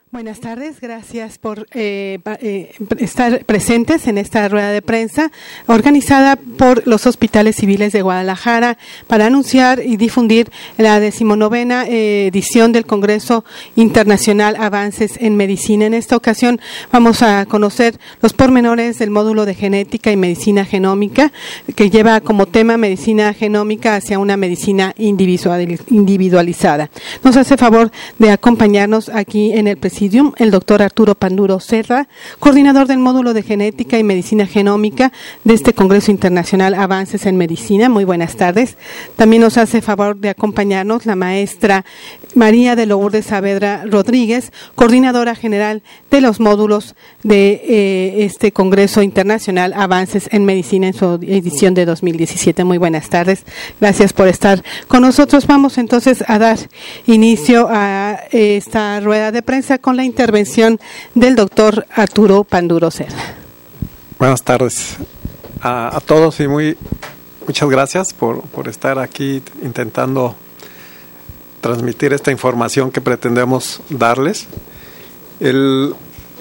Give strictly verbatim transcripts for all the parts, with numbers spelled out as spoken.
Buenas tardes, gracias por eh, eh, estar presentes en esta rueda de prensa organizada por los Hospitales Civiles de Guadalajara para anunciar y difundir la decimonovena eh, edición del Congreso Internacional Avances en Medicina. En esta ocasión vamos a conocer los pormenores del módulo de genética y medicina genómica, que lleva como tema medicina genómica hacia una medicina individualizada. Nos hace favor de acompañarnos aquí en el presidio el doctor Arturo Panduro Serra, coordinador del módulo de genética y medicina genómica de este Congreso Internacional Avances en Medicina. Muy buenas tardes. También nos hace favor de acompañarnos la maestra María de Lourdes Saavedra Rodríguez, coordinadora general de los módulos de eh, este Congreso Internacional Avances en Medicina en su edición de dos mil diecisiete. Muy buenas tardes. Gracias por estar con nosotros. Vamos entonces a dar inicio a esta rueda de prensa con la intervención del doctor Arturo Panduro Serra. Buenas tardes a, a todos y muy muchas gracias por, por estar aquí intentando transmitir esta información que pretendemos darles. El,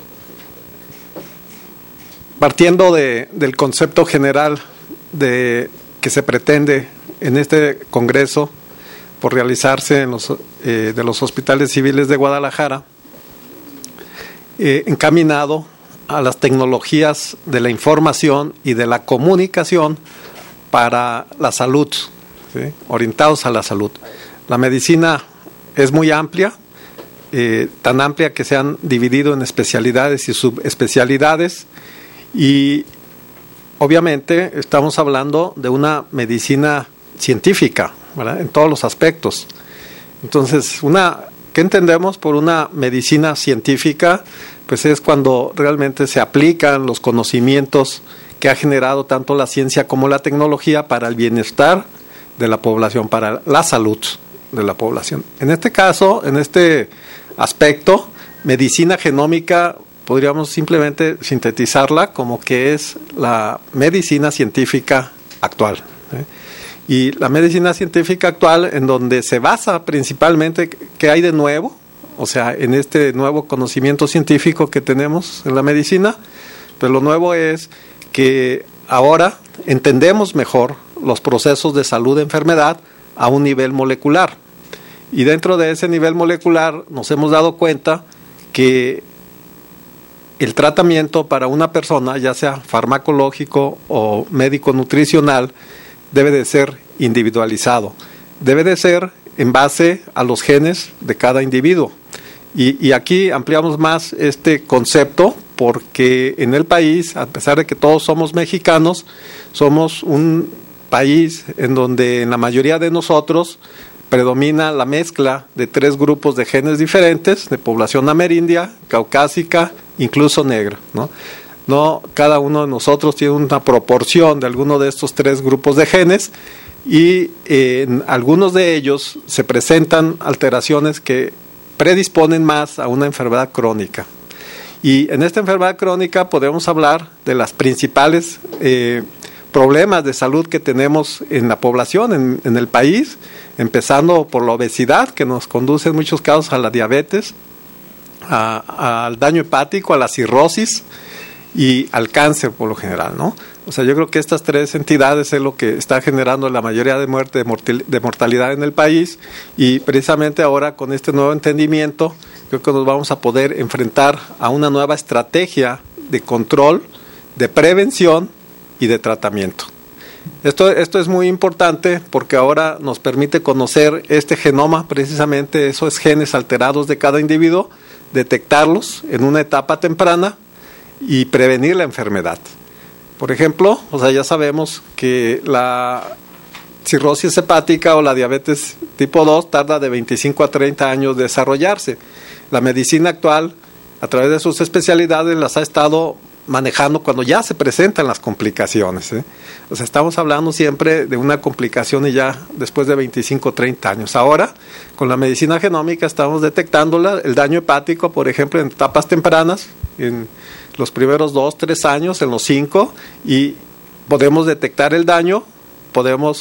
partiendo de, del concepto general de que se pretende en este congreso por realizarse en los, eh, de los Hospitales Civiles de Guadalajara, Eh, encaminado a las tecnologías de la información y de la comunicación para la salud, ¿sí? Orientados a la salud. La medicina es muy amplia, eh, tan amplia que se han dividido en especialidades y subespecialidades, y obviamente estamos hablando de una medicina científica, ¿verdad? En todos los aspectos. Entonces, una ¿qué entendemos por una medicina científica? Pues es cuando realmente se aplican los conocimientos que ha generado tanto la ciencia como la tecnología para el bienestar de la población, para la salud de la población. En este caso, en este aspecto, medicina genómica, podríamos simplemente sintetizarla como que es la medicina científica actual, ¿eh? Y la medicina científica actual, en donde se basa principalmente qué hay de nuevo, o sea, en este nuevo conocimiento científico que tenemos en la medicina, pero lo nuevo es que ahora entendemos mejor los procesos de salud e enfermedad a un nivel molecular. Y dentro de ese nivel molecular nos hemos dado cuenta que el tratamiento para una persona, ya sea farmacológico o médico-nutricional, debe de ser individualizado, debe de ser en base a los genes de cada individuo. Y, y aquí ampliamos más este concepto porque en el país, a pesar de que todos somos mexicanos, somos un país en donde en la mayoría de nosotros predomina la mezcla de tres grupos de genes diferentes, de población amerindia, caucásica, incluso negra, ¿no? No, cada uno de nosotros tiene una proporción de alguno de estos tres grupos de genes y eh, en algunos de ellos se presentan alteraciones que predisponen más a una enfermedad crónica. Y en esta enfermedad crónica podemos hablar de las principales eh, problemas de salud que tenemos en la población, en, en el país, empezando por la obesidad, que nos conduce en muchos casos a la diabetes, a, a, al daño hepático, a la cirrosis y al cáncer por lo general, ¿no? O sea, yo creo que estas tres entidades es lo que está generando la mayoría de muerte, de, mortal, de mortalidad en el país, y precisamente ahora con este nuevo entendimiento creo que nos vamos a poder enfrentar a una nueva estrategia de control, de prevención y de tratamiento. Esto, esto es muy importante porque ahora nos permite conocer este genoma, precisamente esos genes alterados de cada individuo, detectarlos en una etapa temprana y prevenir la enfermedad. Por ejemplo, o sea, ya sabemos que la cirrosis hepática o la diabetes tipo dos tarda de veinticinco a treinta años de desarrollarse. La medicina actual, a través de sus especialidades, las ha estado manejando cuando ya se presentan las complicaciones, ¿eh? O sea, estamos hablando siempre de una complicación y ya después de veinticinco o treinta años. Ahora, con la medicina genómica estamos detectándola, el daño hepático, por ejemplo, en etapas tempranas, en los primeros dos, tres años, en los cinco, y podemos detectar el daño, podemos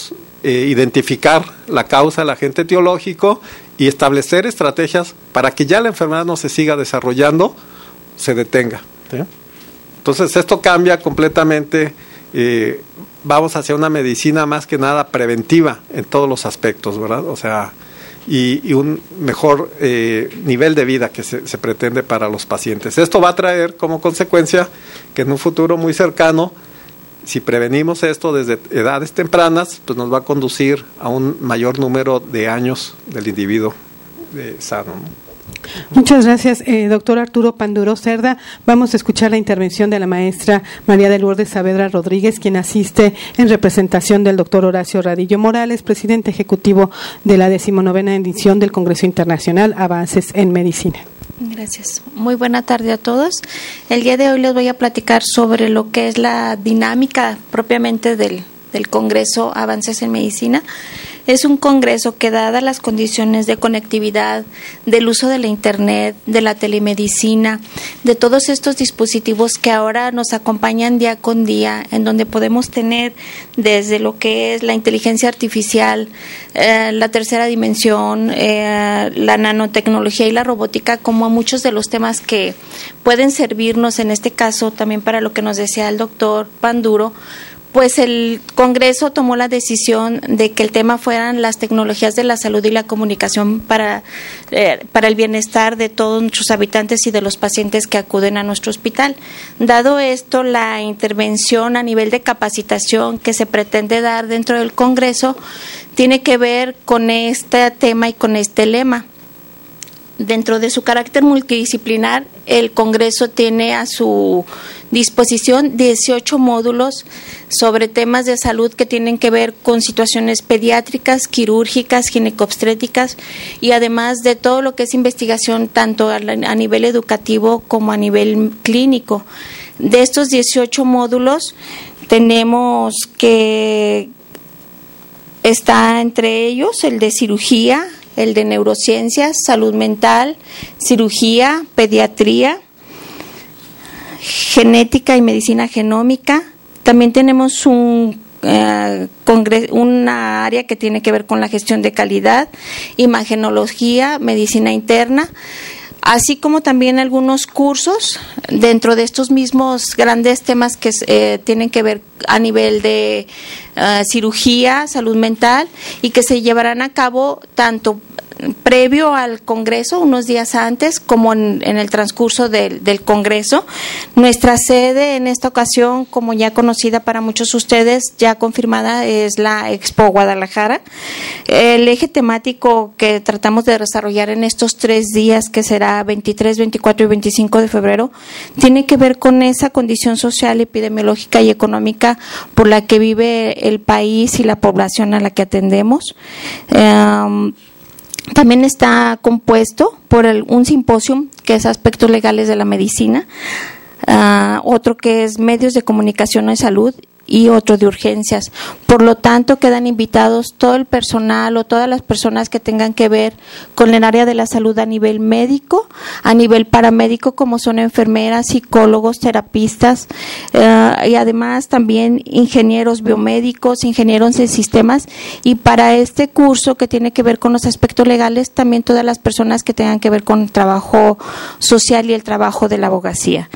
eh, identificar la causa, el agente etiológico y establecer estrategias para que ya la enfermedad no se siga desarrollando, se detenga, ¿sí? Entonces esto cambia completamente, eh, vamos hacia una medicina más que nada preventiva en todos los aspectos, ¿verdad? O sea, y, y un mejor eh, nivel de vida que se, se pretende para los pacientes. Esto va a traer como consecuencia que en un futuro muy cercano, si prevenimos esto desde edades tempranas, pues nos va a conducir a un mayor número de años del individuo eh, sano, ¿no? Muchas gracias, eh, doctor Arturo Panduro Cerda. Vamos a escuchar la intervención de la maestra María de Lourdes Saavedra Rodríguez, quien asiste en representación del doctor Horacio Radillo Morales, presidente ejecutivo de la decimonovena edición del Congreso Internacional Avances en Medicina. Gracias. Muy buena tarde a todos. El día de hoy les voy a platicar sobre lo que es la dinámica propiamente del, del Congreso Avances en Medicina. Es un congreso que, dadas las condiciones de conectividad, del uso de la Internet, de la telemedicina, de todos estos dispositivos que ahora nos acompañan día con día, en donde podemos tener desde lo que es la inteligencia artificial, eh, la tercera dimensión, eh, la nanotecnología y la robótica, como muchos de los temas que pueden servirnos, en este caso también para lo que nos decía el doctor Panduro. Pues el Congreso tomó la decisión de que el tema fueran las tecnologías de la salud y la comunicación para, eh, para el bienestar de todos nuestros habitantes y de los pacientes que acuden a nuestro hospital. Dado esto, la intervención a nivel de capacitación que se pretende dar dentro del Congreso tiene que ver con este tema y con este lema. Dentro de su carácter multidisciplinar, el Congreso tiene a su disposición dieciocho módulos sobre temas de salud que tienen que ver con situaciones pediátricas, quirúrgicas, ginecobstétricas y además de todo lo que es investigación tanto a nivel educativo como a nivel clínico. De estos dieciocho módulos tenemos que está entre ellos el de cirugía, el de neurociencias, salud mental, cirugía, pediatría, genética y medicina genómica. También tenemos un eh, congreso, una área que tiene que ver con la gestión de calidad, imagenología, medicina interna, así como también algunos cursos dentro de estos mismos grandes temas que eh, tienen que ver a nivel de uh, cirugía, salud mental y que se llevarán a cabo tanto previo al Congreso, unos días antes, como en, en el transcurso del, del Congreso. Nuestra sede en esta ocasión, como ya conocida para muchos de ustedes, ya confirmada, es la Expo Guadalajara. El eje temático que tratamos de desarrollar en estos tres días, que será veintitrés, veinticuatro y veinticinco de febrero, tiene que ver con esa condición social, epidemiológica y económica por la que vive el país y la población a la que atendemos. Um, También está compuesto por el, un simposio que es aspectos legales de la medicina, uh, otro que es medios de comunicación de salud y otro de urgencias. Por lo tanto, quedan invitados todo el personal o todas las personas que tengan que ver con el área de la salud a nivel médico, a nivel paramédico, como son enfermeras, psicólogos, terapistas, eh, y además también ingenieros biomédicos, ingenieros en sistemas, y para este curso que tiene que ver con los aspectos legales, también todas las personas que tengan que ver con el trabajo social y el trabajo de la abogacía.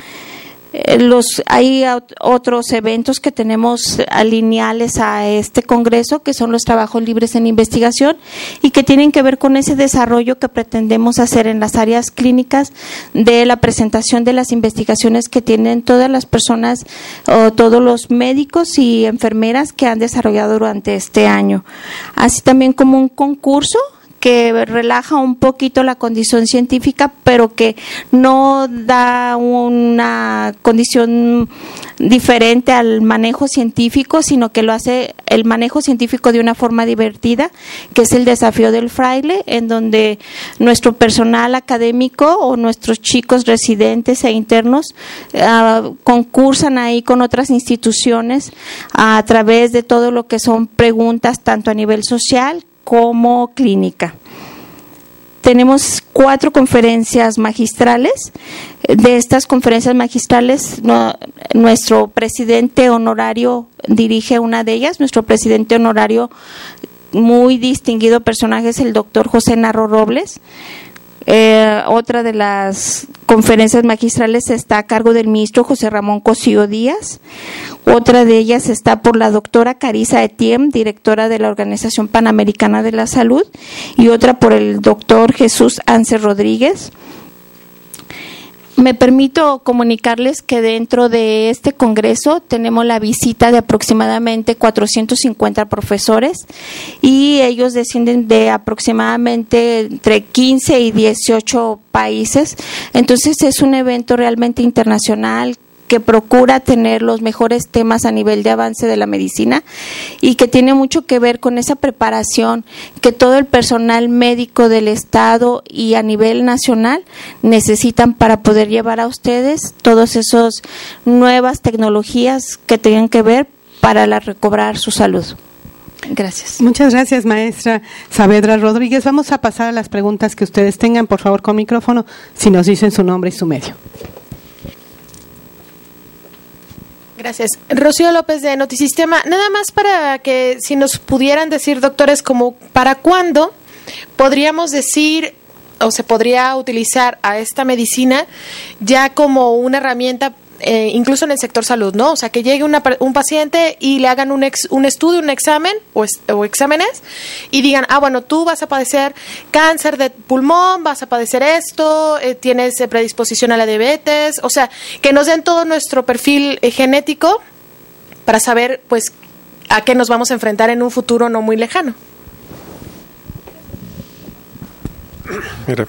Los, hay otros eventos que tenemos lineales a este congreso, que son los trabajos libres en investigación y que tienen que ver con ese desarrollo que pretendemos hacer en las áreas clínicas de la presentación de las investigaciones que tienen todas las personas o todos los médicos y enfermeras que han desarrollado durante este año. Así también como un concurso que relaja un poquito la condición científica, pero que no da una condición diferente al manejo científico, sino que lo hace el manejo científico de una forma divertida, que es el desafío del fraile, en donde nuestro personal académico o nuestros chicos residentes e internos uh, concursan ahí con otras instituciones uh, a través de todo lo que son preguntas tanto a nivel social como clínica. tenemos cuatro conferencias magistrales. De estas conferencias magistrales, no, nuestro presidente honorario dirige una de ellas. Nuestro presidente honorario, muy distinguido personaje, es el doctor José Narro Robles. Eh, otra de las conferencias magistrales está a cargo del ministro José Ramón Cosío Díaz. Otra de ellas está por la doctora Carissa Etienne, directora de la Organización Panamericana de la Salud, y otra por el doctor Jesús Anse Rodríguez. Me permito comunicarles que dentro de este congreso tenemos la visita de aproximadamente cuatrocientos cincuenta profesores, y ellos descienden de aproximadamente entre quince y dieciocho países. Entonces es un evento realmente internacional que procura tener los mejores temas a nivel de avance de la medicina y que tiene mucho que ver con esa preparación que todo el personal médico del Estado y a nivel nacional necesitan para poder llevar a ustedes todas esas nuevas tecnologías que tengan que ver para la recobrar su salud. Gracias. Muchas gracias, maestra Saavedra Rodríguez. Vamos a pasar a las preguntas que ustedes tengan, por favor, con micrófono, si nos dicen su nombre y su medio. Gracias. Rocío López de Notisistema. Nada más para que si nos pudieran decir, doctores, como para cuándo podríamos decir o se podría utilizar a esta medicina ya como una herramienta, eh, incluso en el sector salud, ¿no? O sea, que llegue una, un paciente y le hagan un, ex, un estudio, un examen o, es, o exámenes y digan, ah, bueno, tú vas a padecer cáncer de pulmón, vas a padecer esto, eh, tienes eh, predisposición a la diabetes, o sea, que nos den todo nuestro perfil eh, genético para saber, pues, a qué nos vamos a enfrentar en un futuro no muy lejano. Mire.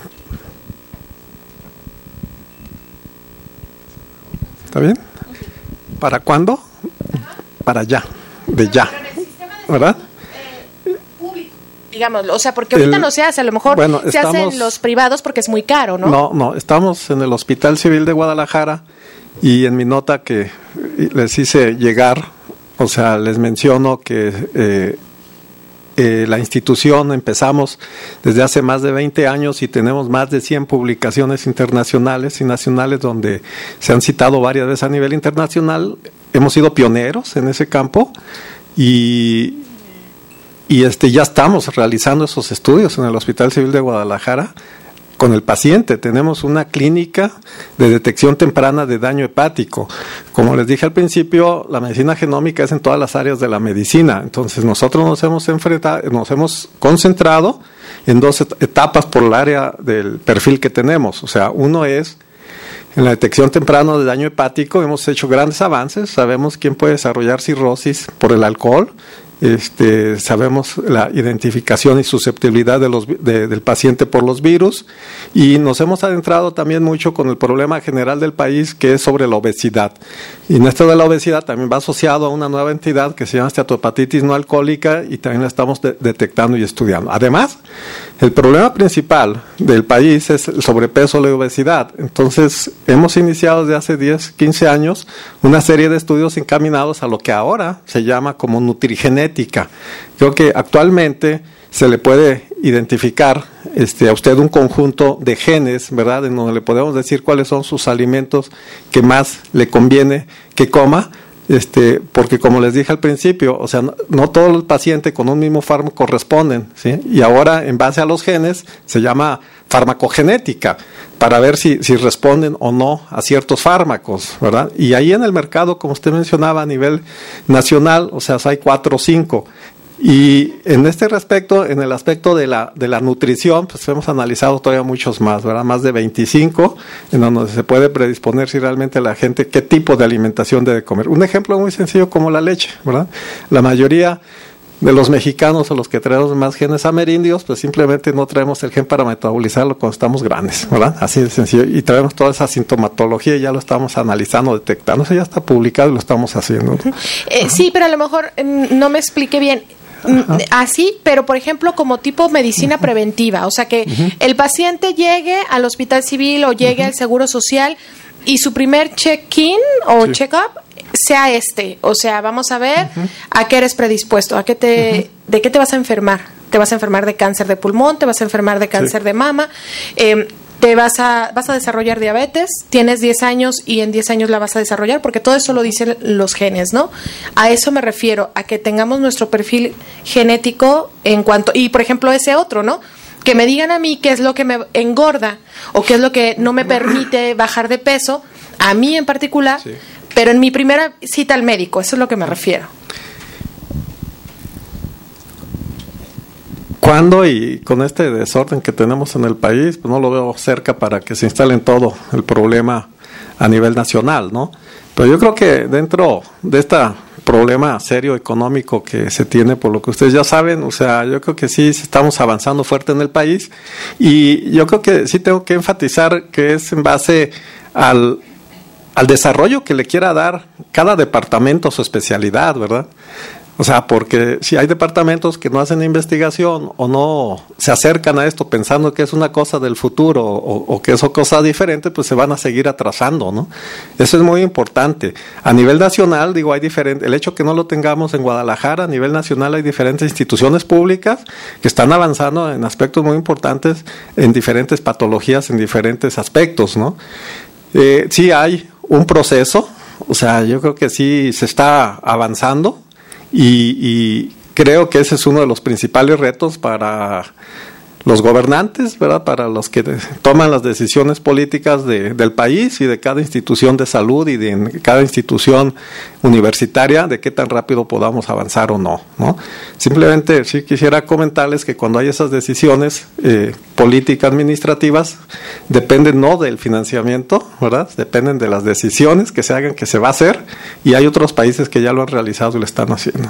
¿Está bien? ¿Para cuándo? Para ya, de ya, ¿verdad? Eh, público, digámoslo, o sea, porque ahorita el, no se hace, a lo mejor bueno, se estamos, hacen los privados porque es muy caro, ¿no? No, no, estamos en el Hospital Civil de Guadalajara y en mi nota que les hice llegar, o sea, les menciono que eh, Eh, la institución empezamos desde hace más de veinte años y tenemos más de cien publicaciones internacionales y nacionales donde se han citado varias veces a nivel internacional. Hemos sido pioneros en ese campo y, y este, ya estamos realizando esos estudios en el Hospital Civil de Guadalajara con el paciente. Tenemos una clínica de detección temprana de daño hepático. Como les dije al principio, la medicina genómica es en todas las áreas de la medicina. Entonces nosotros nos hemos enfrentado, nos hemos concentrado en dos etapas por el área del perfil que tenemos. O sea, uno es en la detección temprana de daño hepático. Hemos hecho grandes avances. Sabemos quién puede desarrollar cirrosis por el alcohol. Este, sabemos la identificación y susceptibilidad de los, de, del paciente por los virus, y nos hemos adentrado también mucho con el problema general del país, que es sobre la obesidad. Y en esto de la obesidad también va asociado a una nueva entidad que se llama esteatohepatitis no alcohólica, y también la estamos de, detectando y estudiando. Además, el problema principal del país es el sobrepeso y la obesidad. Entonces, hemos iniciado desde hace diez, quince años una serie de estudios encaminados a lo que ahora se llama como nutrigenética. Creo que actualmente se le puede identificar este, a usted un conjunto de genes, ¿verdad?, en donde le podemos decir cuáles son sus alimentos que más le conviene que coma, este, porque como les dije al principio, o sea, no, no todos los pacientes con un mismo fármaco corresponden, ¿sí? Y ahora, en base a los genes, se llama farmacogenética, para ver si, si responden o no a ciertos fármacos, ¿verdad? Y ahí en el mercado, como usted mencionaba, a nivel nacional, o sea, hay cuatro o cinco. Y en este respecto, en el aspecto de la de la nutrición, pues hemos analizado todavía muchos más, ¿verdad? Más de veinticinco, en donde se puede predisponer si realmente la gente qué tipo de alimentación debe comer. Un ejemplo muy sencillo como la leche, ¿verdad? La mayoría de los mexicanos o los que traemos más genes amerindios, pues simplemente no traemos el gen para metabolizarlo cuando estamos grandes, ¿verdad? Así de sencillo. Y traemos toda esa sintomatología y ya lo estamos analizando, detectando. Eso ya está publicado y lo estamos haciendo. Eh, sí, pero a lo mejor no me expliqué bien. Ajá. Así, pero por ejemplo como tipo medicina uh-huh. preventiva, o sea que uh-huh. el paciente llegue al hospital civil o llegue uh-huh. al seguro social y su primer check-in o sí. check-up sea este, o sea, vamos a ver uh-huh. a qué eres predispuesto, a qué te, uh-huh. de qué te vas a enfermar. te vas a enfermar de cáncer de pulmón, te vas a enfermar de cáncer Sí. de mama, eh, te vas a, vas a desarrollar diabetes, tienes diez años y en diez años la vas a desarrollar, porque todo eso lo dicen los genes, ¿no? A eso me refiero, a que tengamos nuestro perfil genético en cuanto, y por ejemplo ese otro, ¿no? Que me digan a mí qué es lo que me engorda o qué es lo que no me permite bajar de peso, a mí en particular, Sí. pero en mi primera cita al médico, eso es lo que me refiero. ¿Cuándo? Y con este desorden que tenemos en el país, pues no lo veo cerca para que se instale en todo el problema a nivel nacional, ¿no? Pero yo creo que dentro de este problema serio económico que se tiene, por lo que ustedes ya saben, o sea, yo creo que sí estamos avanzando fuerte en el país, y yo creo que sí tengo que enfatizar que es en base al, al desarrollo que le quiera dar cada departamento a su especialidad, ¿verdad? O sea, porque si hay departamentos que no hacen investigación o no se acercan a esto pensando que es una cosa del futuro o, o que es otra cosa diferente, pues se van a seguir atrasando, ¿no? Eso es muy importante. A nivel nacional, digo, hay diferentes, el hecho que no lo tengamos en Guadalajara, a nivel nacional hay diferentes instituciones públicas que están avanzando en aspectos muy importantes, en diferentes patologías, en diferentes aspectos, ¿no? Eh, sí hay un proceso, o sea, yo creo que sí se está avanzando. Y, y creo que ese es uno de los principales retos para los gobernantes, ¿verdad? Para los que toman las decisiones políticas de, del país y de cada institución de salud y de cada institución universitaria, de qué tan rápido podamos avanzar o no, ¿no? Simplemente sí quisiera comentarles que cuando hay esas decisiones eh, políticas administrativas, dependen no del financiamiento, ¿verdad? Dependen de las decisiones que se hagan, que se va a hacer, y hay otros países que ya lo han realizado y lo están haciendo.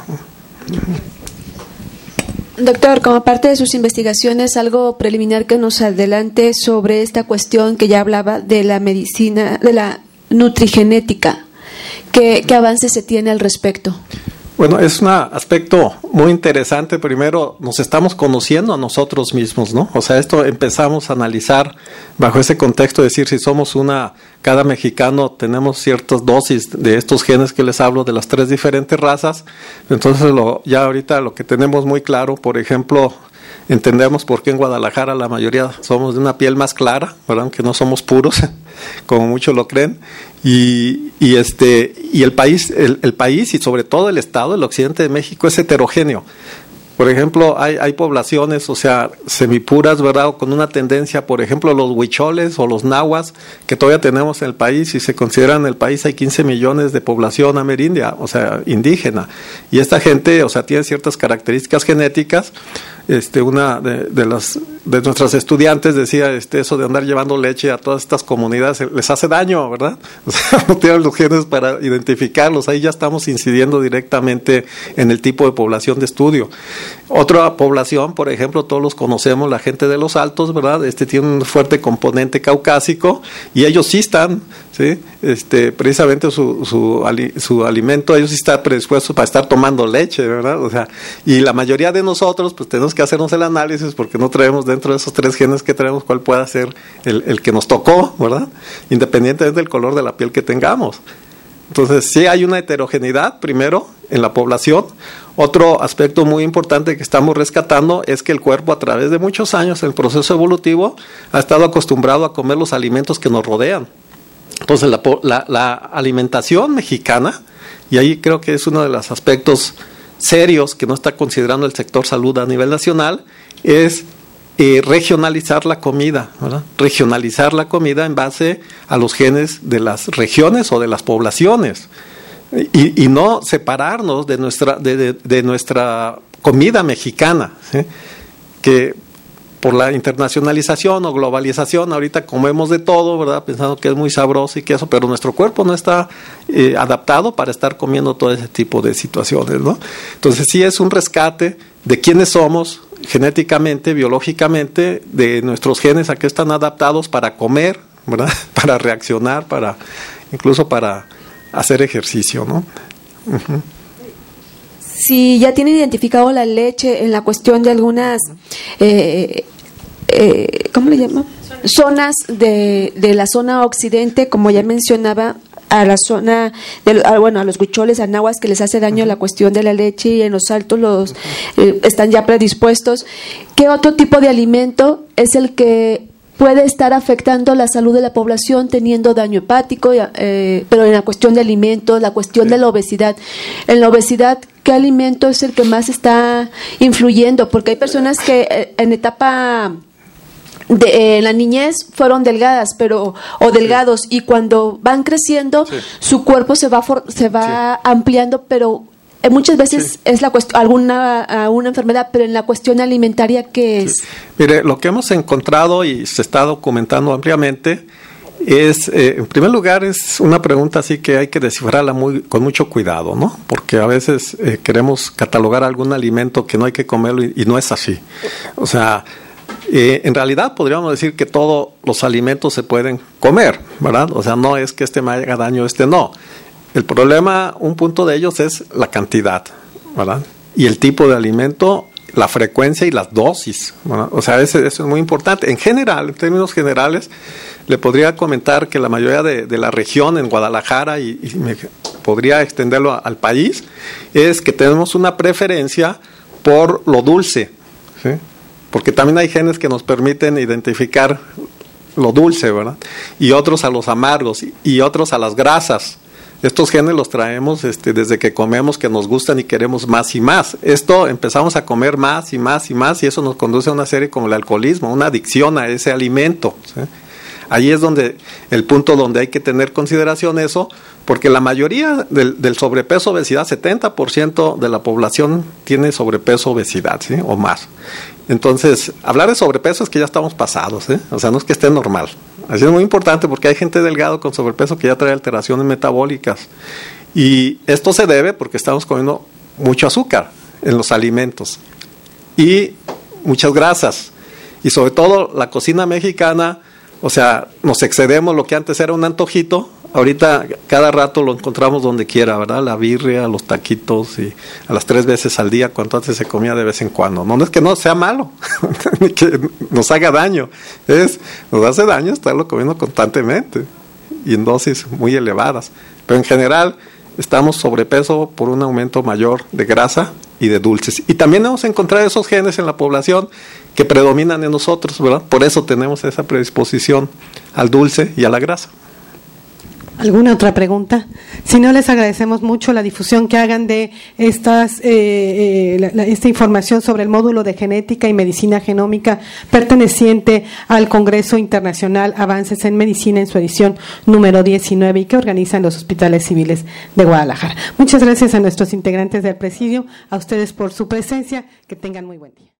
Doctor, como parte de sus investigaciones, algo preliminar que nos adelante sobre esta cuestión que ya hablaba de la medicina, de la nutrigenética. ¿Qué, qué avances se tiene al respecto? Bueno, es un aspecto muy interesante. Primero, nos estamos conociendo a nosotros mismos, ¿no? O sea, esto empezamos a analizar bajo ese contexto, decir si somos una, cada mexicano tenemos ciertas dosis de estos genes que les hablo, de las tres diferentes razas. Entonces, lo, ya ahorita lo que tenemos muy claro, por ejemplo, entendemos por qué en Guadalajara la mayoría somos de una piel más clara, ¿verdad? Aunque no somos puros, como muchos lo creen. Y, y este y el país el, el país y sobre todo el estado, el occidente de México, es heterogéneo. Por ejemplo, hay, hay poblaciones, o sea, semipuras, ¿verdad? O con una tendencia, por ejemplo, los huicholes o los nahuas, que todavía tenemos en el país, y se consideran en el país hay quince millones de población amerindia, o sea, indígena. Y esta gente, o sea, tiene ciertas características genéticas. Este, una de, de las de nuestras estudiantes decía, este, eso de andar llevando leche a todas estas comunidades les hace daño, ¿verdad? O sea, no tienen los genes para identificarlos. Ahí ya estamos incidiendo directamente en el tipo de población de estudio. Otra población, por ejemplo, todos los conocemos, la gente de los Altos, ¿verdad? Este tiene un fuerte componente caucásico, y ellos sí están, ¿sí? Este, precisamente su, su, ali, su alimento, ellos sí están predispuestos para estar tomando leche, ¿verdad? O sea, y la mayoría de nosotros, pues tenemos que hacernos el análisis porque no traemos dentro de esos tres genes que traemos cuál pueda ser el, el que nos tocó, ¿verdad? Independientemente del color de la piel que tengamos. Entonces, sí hay una heterogeneidad, primero, en la población. Otro aspecto muy importante que estamos rescatando es que el cuerpo, a través de muchos años, en el proceso evolutivo, ha estado acostumbrado a comer los alimentos que nos rodean. Entonces, la, la, la alimentación mexicana, y ahí creo que es uno de los aspectos serios que no está considerando el sector salud a nivel nacional, es eh, regionalizar la comida, ¿verdad? Regionalizar la comida en base a los genes de las regiones o de las poblaciones, y, y no separarnos de nuestra, de, de, de nuestra comida mexicana, ¿sí? Que por la internacionalización o globalización, ahorita comemos de todo, ¿verdad? Pensando que es muy sabroso y que eso, pero nuestro cuerpo no está eh, adaptado para estar comiendo todo ese tipo de situaciones, ¿no? Entonces sí es un rescate de quiénes somos genéticamente, biológicamente, de nuestros genes a qué están adaptados para comer, ¿verdad? Para reaccionar, para incluso para hacer ejercicio, ¿no? Uh-huh. Si ya tienen identificado la leche en la cuestión de algunas, eh, eh, ¿cómo le llaman? Zonas de, de la zona occidente, como ya mencionaba, a la zona, de, a, bueno, a los huicholes, a nahuas, que les hace daño uh-huh. la cuestión de la leche, y en los altos los uh-huh. eh, están ya predispuestos. ¿Qué otro tipo de alimento es el que puede estar afectando la salud de la población, teniendo daño hepático, eh, pero en la cuestión de alimentos, la cuestión sí. de la obesidad? En la obesidad, ¿qué alimento es el que más está influyendo? Porque hay personas que eh, en etapa de eh, la niñez fueron delgadas, pero o delgados, y cuando van creciendo sí. su cuerpo se va for, se va sí. ampliando, pero eh, muchas veces sí. es la cuestión alguna una enfermedad, pero en la cuestión alimentaria, ¿qué es? Sí. Mire, lo que hemos encontrado y se está documentando ampliamente es, eh, en primer lugar, es una pregunta así que hay que descifrarla muy, con mucho cuidado, ¿no? Porque a veces eh, queremos catalogar algún alimento que no hay que comerlo y, y no es así. O sea, Eh, en realidad podríamos decir que todos los alimentos se pueden comer, ¿verdad? O sea, no es que este me haga daño, este no. El problema, un punto de ellos es la cantidad, ¿verdad? Y el tipo de alimento, la frecuencia y las dosis, ¿verdad? O sea, eso, eso es muy importante. En general, en términos generales, le podría comentar que la mayoría de, de la región en Guadalajara, y, y me podría extenderlo a, al país, es que tenemos una preferencia por lo dulce, ¿sí? Porque también hay genes que nos permiten identificar lo dulce, ¿verdad? Y otros a los amargos, y, y otros a las grasas. Estos genes los traemos este, desde que comemos, que nos gustan y queremos más y más. Esto empezamos a comer más y más y más, y eso nos conduce a una serie como el alcoholismo, una adicción a ese alimento, ¿sí? Ahí es donde el punto donde hay que tener consideración eso, porque la mayoría del, del sobrepeso, obesidad, setenta por ciento de la población tiene sobrepeso, obesidad, ¿sí? O más. Entonces, hablar de sobrepeso es que ya estamos pasados, ¿eh? O sea, no es que esté normal. Así es muy importante, porque hay gente delgado con sobrepeso que ya trae alteraciones metabólicas. Y esto se debe porque estamos comiendo mucho azúcar en los alimentos y muchas grasas. Y sobre todo la cocina mexicana, o sea, nos excedemos. Lo que antes era un antojito, ahorita cada rato lo encontramos donde quiera, ¿verdad? La birria, los taquitos, y a las tres veces al día, cuando antes se comía de vez en cuando. No, no es que no sea malo, ni que nos haga daño, es, nos hace daño estarlo comiendo constantemente y en dosis muy elevadas. Pero en general estamos sobrepeso por un aumento mayor de grasa y de dulces. Y también hemos encontrado esos genes en la población que predominan en nosotros, ¿verdad? Por eso tenemos esa predisposición al dulce y a la grasa. ¿Alguna otra pregunta? Si no, les agradecemos mucho la difusión que hagan de estas eh, eh, la, la, esta información sobre el módulo de genética y medicina genómica perteneciente al Congreso Internacional Avances en Medicina, en su edición número diecinueve, y que organizan los hospitales civiles de Guadalajara. Muchas gracias a nuestros integrantes del presidio, a ustedes por su presencia. Que tengan muy buen día.